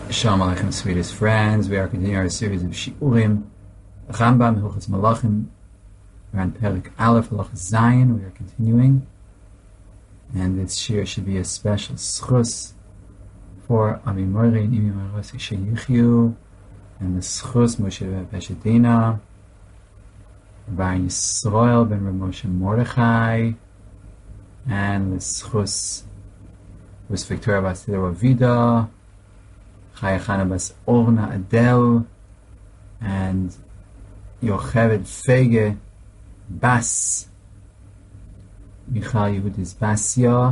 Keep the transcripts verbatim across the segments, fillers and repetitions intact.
Shalom Aleichem, sweetest friends. We are continuing our series of Shiurim, Rambam, Hilchos Malachim. We're on Perek Aleph, Halachas Zayin. We are continuing, and this shir should be a special schus for Ami Mori and Imi Marosi Sheyichyu, and the schus Moshe Peshetina, Rabbi Yisrael ben Rav Moshe Mordechai, and the schus was Victoria Bas Tidor Vida, Chaya Chana Bas Orna Adel, and Yocheved Fege Bas Michal Yehudis Basya,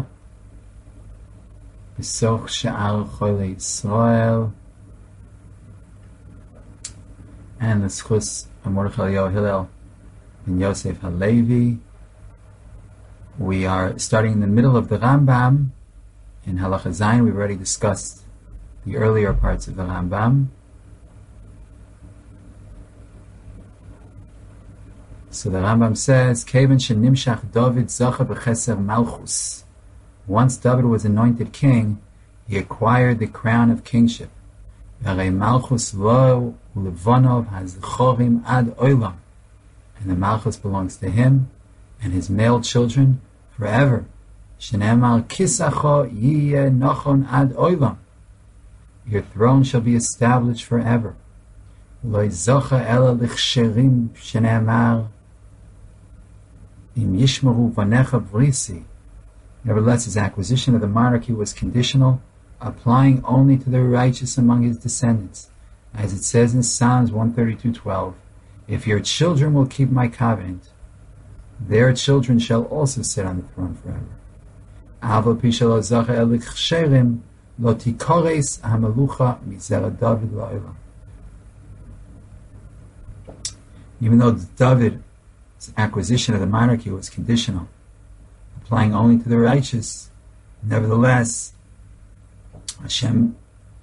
Besoch Sha'ar Chole Yisrael, and the schus of Mordechai Eliyahu Hillel and Yosef Halevi. We are starting in the middle of the Rambam in Halacha Zayin. We've already discussed the earlier parts of the Rambam. So the Rambam says, Kevan shenimshach David zacha b'cheser malchus. Once David was anointed king, he acquired the crown of kingship. V'arei malchus lo u'levonov hazchorim ad olam. And the malchus belongs to him and his male children forever. Shenemar kisacho yiyeh nochon ad olam. Your throne shall be established forever. Lo zocha ela lichsherim shenemar im yishmaru vanecha vrisi. Nevertheless, his acquisition of the monarchy was conditional, applying only to the righteous among his descendants, as it says in Psalms one thirty-two twelve. If your children will keep my covenant, their children shall also sit on the throne forever. Aval pi shelo zocha el lichsherim lo tikores hamalucha mizera David la'olam. Even though David's acquisition of the monarchy was conditional, applying only to the righteous, nevertheless, Hashem,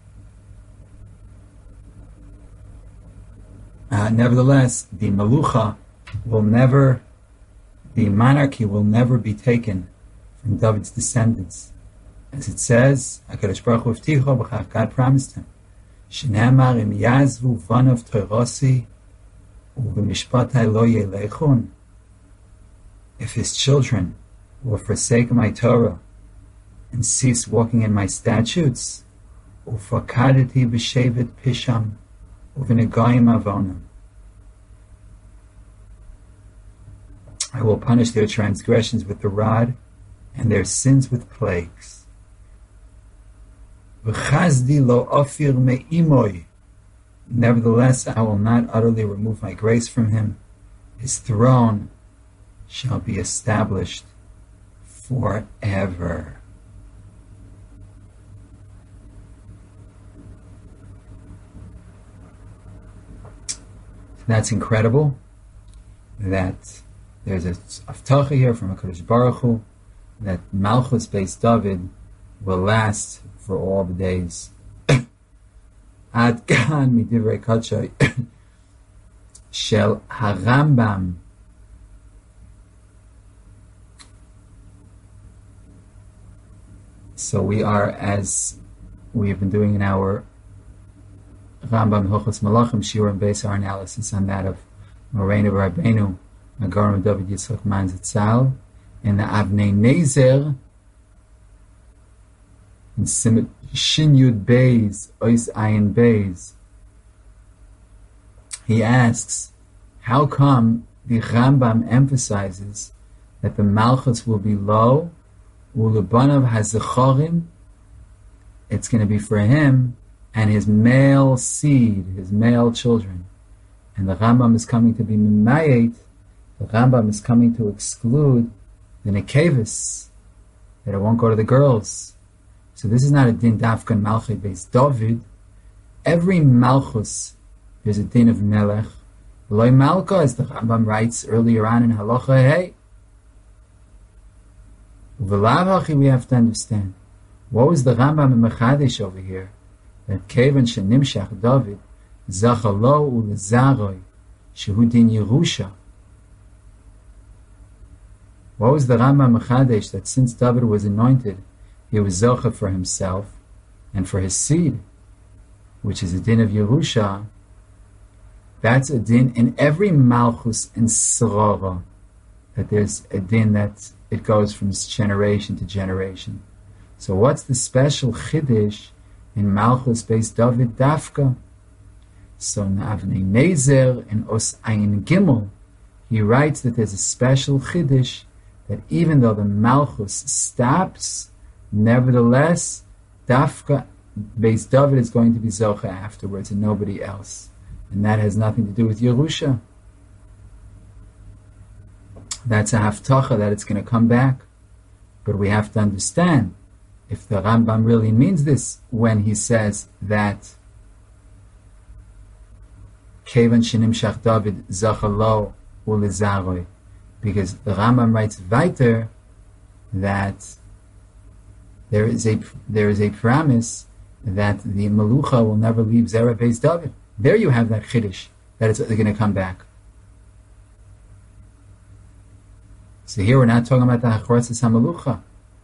uh, nevertheless, the malucha will never, the monarchy will never be taken from David's descendants. As it says, HaKadosh Baruch Hu V'ticho B'chach, God promised him, Shenemar im yazvu vanav toirosi u'v'mishpatai lo yelechun. If his children will forsake my Torah and cease walking in my statutes, u'fakadeti b'shevet pisham u'v'negoyim avonam, I will punish their transgressions with the rod and their sins with plagues. V'chazdi lo ofir me'imoy. Nevertheless, I will not utterly remove my grace from him. His throne shall be established forever. So that's incredible. That there's a avtacha here from HaKadosh Baruch Hu that Malchus based David will last for all the days. Ad kan midivrei kadshay shel harambam. So we are, as we have been doing in our Rambam Hilchos Malachim shiur and base our analysis on that of Moreinu Rabbeinu Magaram David Yitzchak Man Zatzal in the Avnei Nezer in Simit Shin Yud Beis Ois Ayin Beis. He asks, how come the Rambam emphasizes that the Malchus will be low, Ulubanav Hazechorim, it's going to be for him and his male seed, his male children. And the Rambam is coming to be Mimayet, the Rambam is coming to exclude the Nekevis, that it won't go to the girls. So this is not a din dafkan malchus based David. Every malchus, there's a din of melech. Loi malka, as the Rambam writes earlier on in Halacha Hey. V'lav we have to understand. What was the Rambam in Mechadesh over here? That kevan shenimshach David zacha lo u'lezaroi shehu din Yerusha. What was the Rambam Mechadesh? That since David was anointed, he was zocha for himself and for his seed. which is a din of Yerusha, that's a din in every Malchus and Srara, that there's a din that it goes from generation to generation. So what's the special Chiddush in Malchus Beis David Dafka? So Avnei Nezer in Os Ayin Gimel, he writes that there's a special Chiddush that even though the Malchus stops, nevertheless, Dafka Beis David is going to be Zocha afterwards and nobody else. And that has nothing to do with Yerusha. That's a haftacha that it's going to come back. But we have to understand, if the Rambam really means this when he says that Kevan Shenimshach David Zocha Lo Ulizaroi, because the Rambam writes weiter that there is a there is a promise that the Melucha will never leave Zerah Beis David. There you have that Chiddush, that it's going to come back. So here we're not talking about the Hachrotzes HaMelucha.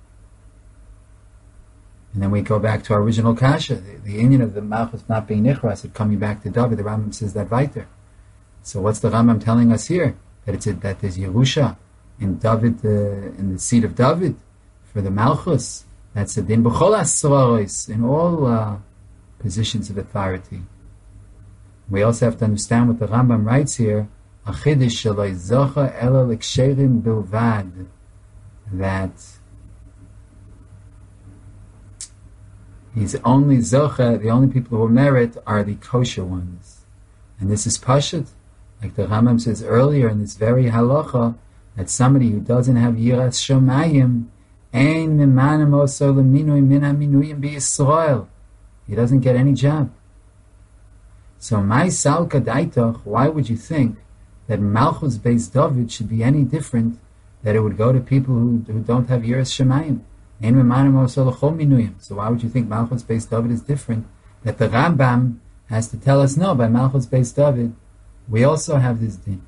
And then we go back to our original Kasha, the, the Indian of the Malchus not being Nichras, it coming back to David. The Rambam says that weiter. So what's the Rambam telling us here? That it's a, that there's Yerusha in David, uh, in the seat of David for the Malchus. That's a din b'chol asraros, in all uh, positions of authority. We also have to understand what the Rambam writes here, a chiddush shelo zocha ela l'ksherim bilvad, that he's only zocha, the only people who merit are the kosher ones. And this is pashut, like the Rambam says earlier in this very halacha, that somebody who doesn't have yiras shomayim, ein mimanim oso leminui min haminuyim b'Yisrael, he doesn't get any job. So my salka daitoch, why would you think that Malchus Beis David should be any different, that it would go to people who, who don't have yiras shomayim? Ein mimanim oso lechol minuyim. So why would you think Malchus Beis David is different? That the Rambam has to tell us, no, by Malchus Beis David, we also have this din.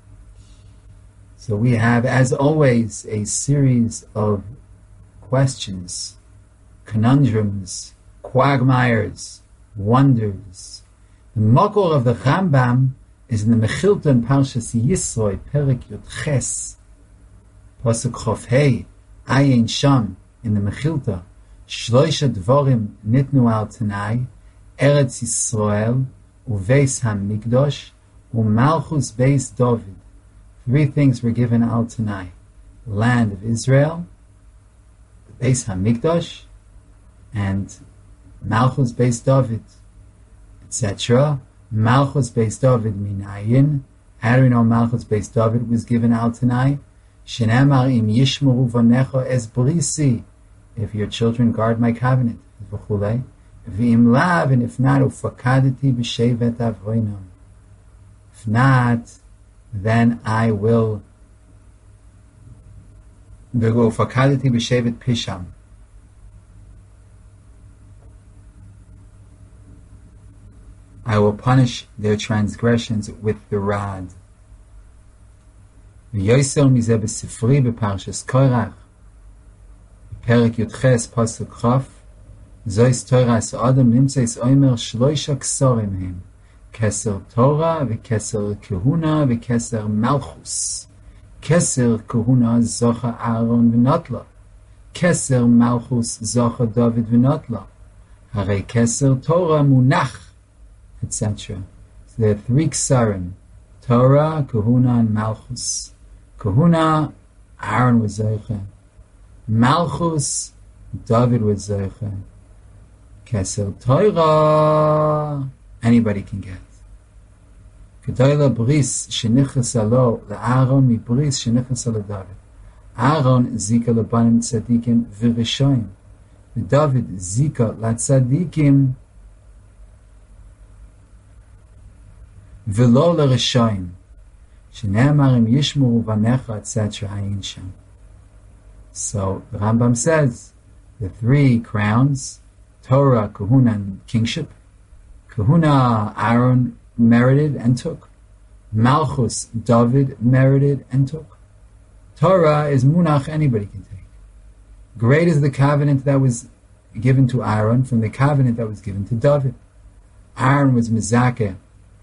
So we have, as always, a series of questions, conundrums, quagmires, wonders. The makor of the Rambam is in the Mechilta in Parshas Yisroi, Perek Yud Ches, Pasuk Chof Hei, Ayin Sham, in the Mechilta, Shloisha Dvorim Nitnu Al Tanai, Eretz Yisrael, Uveis HaMikdosh, Umalchus Beis David. Three things were given Al Tanai: land of Israel, the Beis HaMikdosh, and Malchus Beis David, et cetera. Malchus Beis David minayin. How do we know Malchus Beis David was given Al Tanai? Shenemar im yishmeru vanecha es brisi. If your children guard my covenant, v'chulei. V'im lav, and if not, ufakadati b'shevet avroinam. If not, then I will ufakadati b'shevet pisham. I will punish their transgressions with the rod. V'yosel mizeh b'sifri b'parshas Korach, Perek Yud Ches Pasuk Chaf, Zois Toras Adam Nimtzeis Omer Shloisha Ksorim Hem, Keser Torah v'Keser Kehuna v'Keser Malchus. Keser Kehuna Zocha Aaron v'Notla, Keser Malchus Zocha David v'Notla, Harei Keser Torah Munach, et cetera. So there are three Ksarim: Torah, Kahuna, and Malchus. Kahuna, Aaron was Zocha. Malchus, David was Zocha. Kesel Torah, anybody can get. Kedola Bris, Shenichas Alo, the Aaron mi Bris, Shenichas Alo David. Aaron, Zika Labanim Tzadikim, Virishoim. David, Zika La Tzadikim, V'lo l'reshoim, shene'amar im yishmuru vanecha, et cetera. Ayin sham. So the Rambam says the three crowns: Torah, Kahuna, and kingship. Kahuna, Aaron merited and took. Malchus, David merited and took. Torah is munach, anybody can take. Great is the covenant that was given to Aaron from the covenant that was given to David. Aaron was mizakeh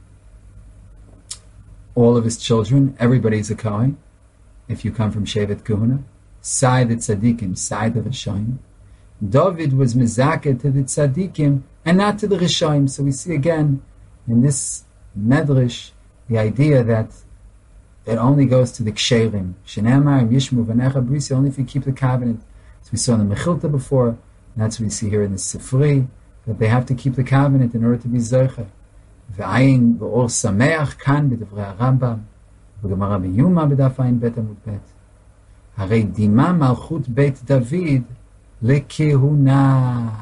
all of his children. Everybody's a Kohen if you come from Shevet Kahuna. Side the tzaddikim, side the Rishonim. David was mizakeh to the tzaddikim and not to the Rishonim. So we see again in this medrash the idea that it only goes to the ksherim. Shenamar and Yishmu v'necha brisi, only if you keep the covenant. So we saw in the Mechilta before, and that's what we see here in the Sifri, that they have to keep the covenant in order to be zocher. V'ayin v'or sameach kan b'divrei Rambam, v'gemara b'yuma b'daf ayin bet amud bet. Harei dima malchut beit David lekehuna.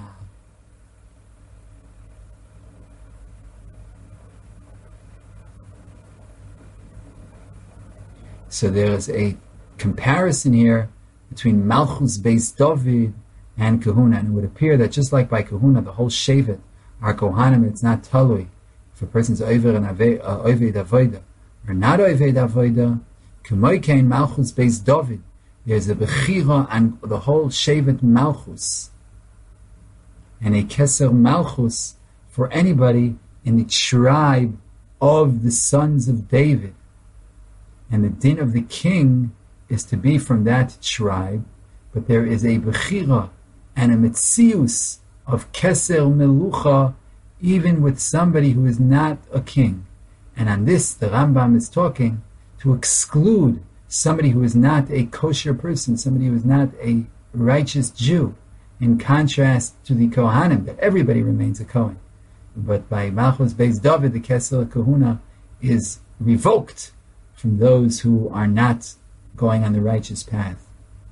So there is a comparison here between Malchus Beis David and Kahuna, and it would appear that just like by Kahuna, the whole Shevet are Kohanim, it's not Talui. If a person's Oiver and Oived Avoida, or not Oived Avoida, K'moikein Malchus Beis David, there's a Bechira and the whole Shevet Malchus, and a Keser Malchus for anybody in the tribe of the sons of David. And the din of the king is to be from that tribe, but there is a bechira and a metzius of keser melucha even with somebody who is not a king. And on this the Rambam is talking to exclude somebody who is not a kosher person, somebody who is not a righteous Jew, in contrast to the Kohanim, that everybody remains a Kohen. But by Malchus Beis David, the keser kahuna is revoked from those who are not going on the righteous path.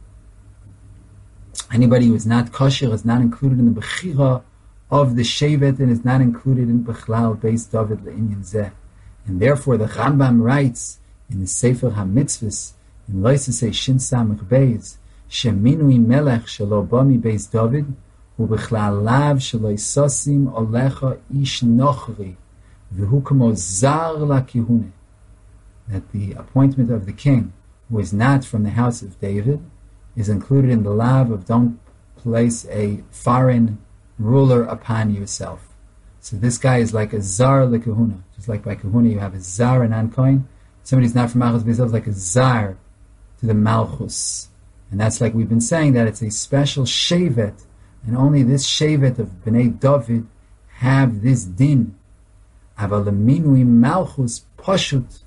Anybody who is not kosher is not included in the bechira of the shevet and is not included in Bechlal Beis David le'inyan zeh. And therefore the Rambam writes in the Sefer HaMitzvahs in Loisesei Shin Samech Beis, Sheminui melech shelo bami Beis David hu bechlal lav shelo isosim olecha ish nochri v'hu kamo zar la kihune. That the appointment of the king, who is not from the house of David, is included in the law of don't place a foreign ruler upon yourself. So this guy is like a zar lekahuna. Just like by kahuna you have a zar and non-kohen. Somebody's not from Malchus Beis David is like a zar to the Malchus. And that's like we've been saying, that it's a special shevet, and only this shevet of Bnei David have this din. Aval leminui Malchus pashut.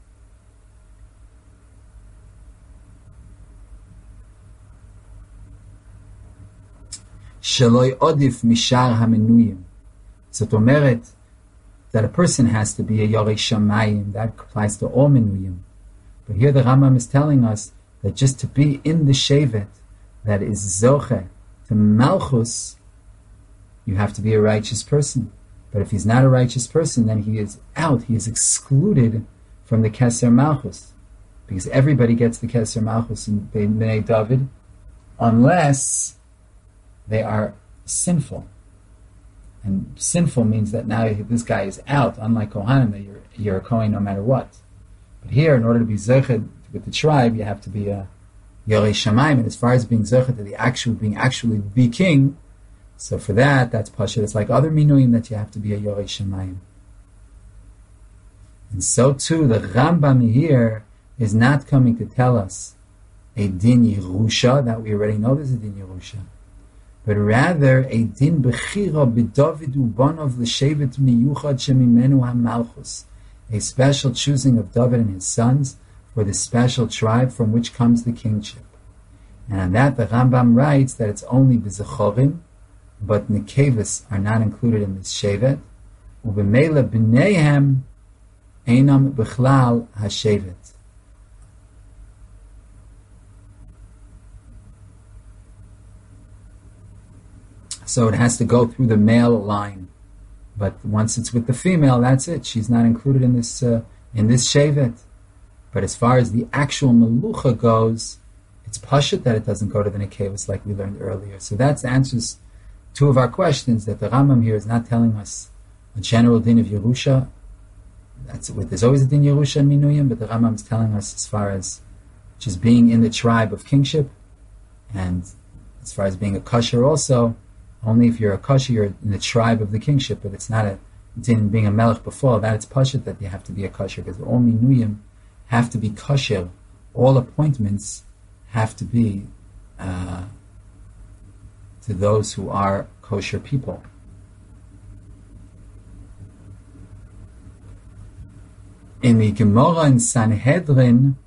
Sheloi odif mishar hamenuyim. Zot omeret that a person has to be a Yorei Shamayim. That applies to all menuyim. But here the Rambam is telling us that just to be in the shevet that is zoche to Malchus, you have to be a righteous person. But if he's not a righteous person, then he is out. He is excluded from the Keser Malchus, because everybody gets the Keser Malchus in Bnei David, unless they are sinful. And sinful means that now this guy is out, unlike Kohanim, that you're, you're a Kohen no matter what. But here, in order to be Zeched with the tribe, you have to be a Yorei Shamayim. And as far as being Zeched to the actual, being actually the king, so for that, that's Pashut. It's like other Minuyim that you have to be a Yorei Shamayim. And so too, the Rambam here is not coming to tell us a Din Yerusha, that we already know there's a Din Yerusha, but rather a din bechira b'David ubanov l'shevet miyuchad shemimenu hamalchus, a special choosing of David and his sons for the special tribe from which comes the kingship. And on that the Rambam writes that it's only b'zechorim, but nekevis are not included in this shevet, u'b'meila b'neihem einam b'chlal hashevet. So it has to go through the male line, but once it's with the female, that's it. She's not included in this uh, in this shevet. But as far as the actual melucha goes, it's pashut that it doesn't go to the nekevus like we learned earlier. So that answers two of our questions. That the Rambam here is not telling us a general din of Yerusha. That's it. There's always a din Yerusha in Minuyim, but the Rambam is telling us as far as just being in the tribe of kingship, and as far as being a kosher also. Only if you're a kosher, you're in the tribe of the kingship, but it's not a din being a melech before, that it's pashut that you have to be a kosher, because all minuyim have to be kosher. All appointments have to be uh, to those who are kosher people. In the Gemara in Sanhedrin,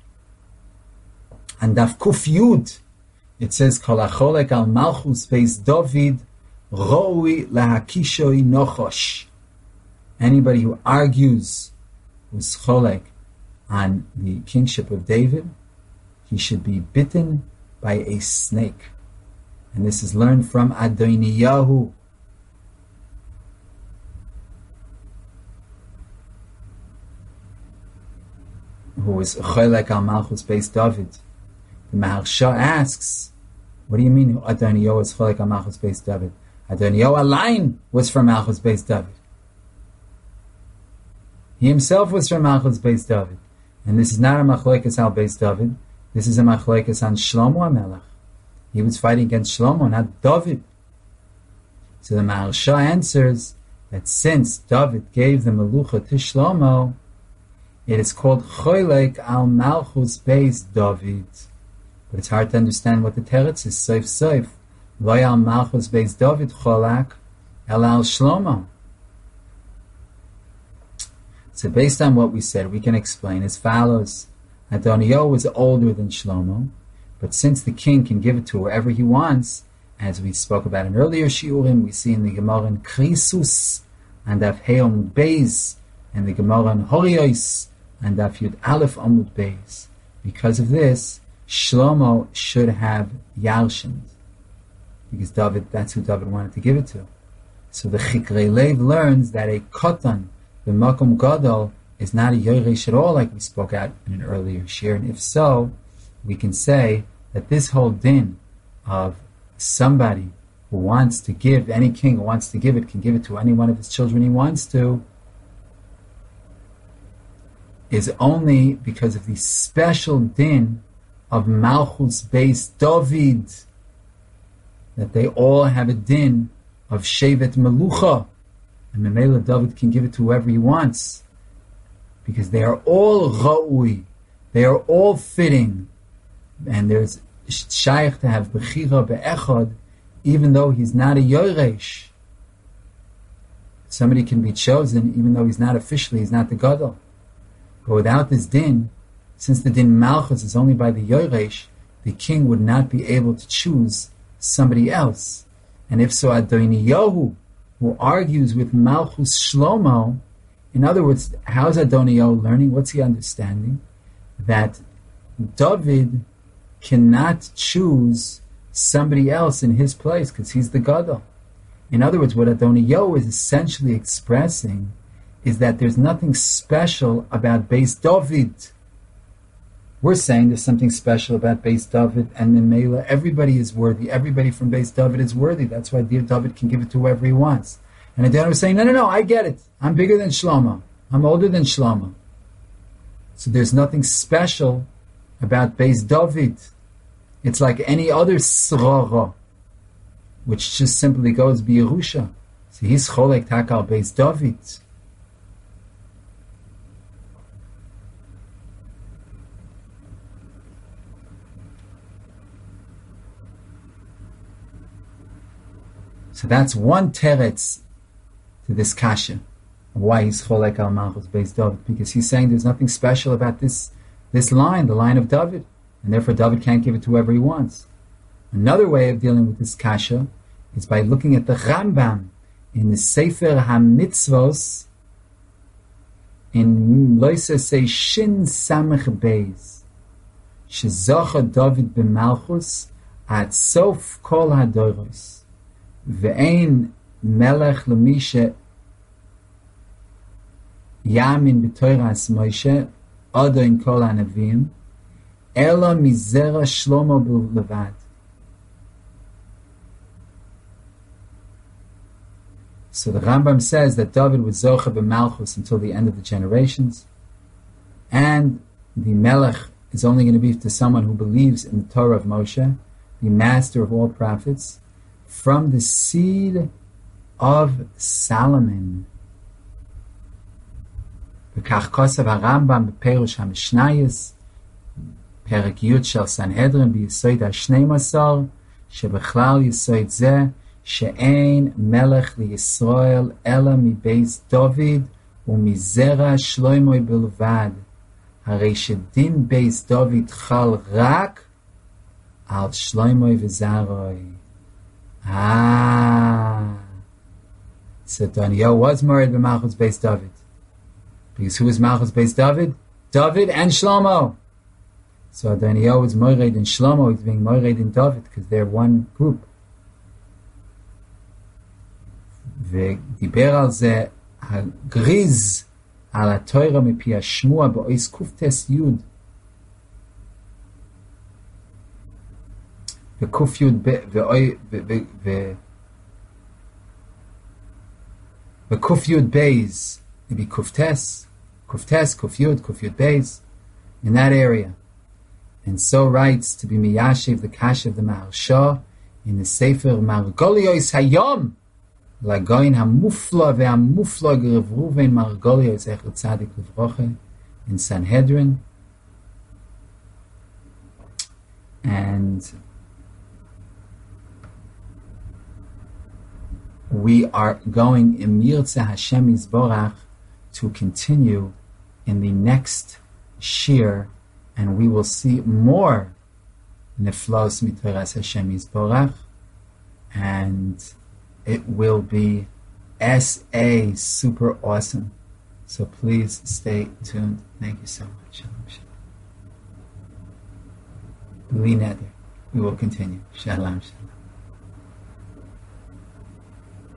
and Daf Kuf Yud, it says, Kol acholek al malchus beis David roi lahakishoi nochosh. Anybody who argues, who's cholek on the kingship of David, he should be bitten by a snake. And this is learned from Adoniyahu. Who is cholek al malchus beis David. The Maharsha asks, what do you mean Adoniyahu is cholek al malchus beis David? Adoniyahu Alain was from Malchus beis David. He himself was from Malchus beis David. And this is not a machlokes al beis David. This is a machlokes on Shlomo HaMelech. He was fighting against Shlomo, not David. So the Maharsha answers that since David gave the Melucha to Shlomo, it is called cholek al malchus beis David. But it's hard to understand what the teretz is. Soif soif. Lo al malchus beis David cholak el al Shlomo. So based on what we said, we can explain as follows. Adoniyahu was older than Shlomo, but since the king can give it to whoever he wants, as we spoke about in earlier shiurim, we see in the Gemara in Krisus, and Daf Hey Amud Beis, and the Gemara in Horiyos, and Daf Yud Aleph Amud Beis. Because of this, Shlomo should have Yarshind, because David, that's who David wanted to give it to. So the Chikrei Lev learns that a Kotan, the Makom Gadol, is not a Yoresh at all, like we spoke out in an earlier shir. And if so, we can say that this whole din of somebody who wants to give, any king who wants to give it, can give it to any one of his children he wants to, is only because of the special din of Malchus beis David, that they all have a din of Shevet Melucha, and Memela David can give it to whoever he wants, because they are all Ra'ui, they are all fitting, and there's Shaykh to have Bechira Be'echad, even though he's not a Yoresh. Somebody can be chosen, even though he's not officially, he's not the Gadol. But without this din, since the din Malchus is only by the Yoresh, the king would not be able to choose somebody else. And if so, Adoniyahu, who argues with Malchus Shlomo, in other words, how's Adoniyahu learning? What's he understanding? That David cannot choose somebody else in his place because he's the Gadol. In other words, what Adoniyahu is essentially expressing is that there's nothing special about Beis David. We're saying there's something special about Beis David, and Memela, everybody is worthy. Everybody from Beis David is worthy. That's why dear David can give it to whoever he wants. And Adoniyahu was saying, no, no, no, I get it. I'm bigger than Shlomo. I'm older than Shlomo. So there's nothing special about Beis David. It's like any other srara, which just simply goes b'Yerusha. So he's cholek takal Beis David. So that's one teretz to this kasha, why he's cholek al malchus beis David, because he's saying there's nothing special about this this line, the line of David, and therefore David can't give it to whoever he wants. Another way of dealing with this kasha is by looking at the Rambam in the Sefer HaMitzvos in Loisa say Shin Samech Beis, Shezocha David b'Malchus at Sof Kol HaDoros. Ve'ein melech lemisha yamin b'toiras Moshe adon kol hanavim ela mizera Shlomo b'levad. So the Rambam says that David was zocha b'malchus until the end of the generations, and the melech is only going to be to someone who believes in the Torah of Moshe, the master of all prophets, from the seed of Solomon. וכך כוסף הרמב"ם בפירוש המשנייס, פרק י' של סנהדרין ביסוד ה-שנים עשר, שבכלל יסוד זה שאין מלך לישראל אלא מבית דוד ומזרע שלמה בלבד. הרי שדין בית דוד חל רק על שלמה וזרעוי. Ah, so Daniel was married to Malchus Beis David. Because who was Malchus Beis David? David and Shlomo. So Daniel was married in Shlomo, he's being married in David, because they're one group. ודיבר על זה הגריז על התורה מפי השמוע באויס קופטס יוד. וקוף יוד וקוף יוד בייז, maybe קופטס, קופטס, קוף יוד, קוף יוד בייז, in that area. And so writes to be Miyashiv the Kash of the Maharsha in the Sefer Margolios Hayom Lagoin HaMufla ve'Hamufla Gerav Ruven Margolios Echer Tzadik Livroche in Sanhedrin. And we are going in Yirtzeh Hashem Yisborach to continue in the next shir, and we will see more Neflos Mitoras Hashem Yisborach, and it will be S A super awesome. So please stay tuned. Thank you so much. Shalom, shalom. B'li neder. We will continue. Shalom, shalom.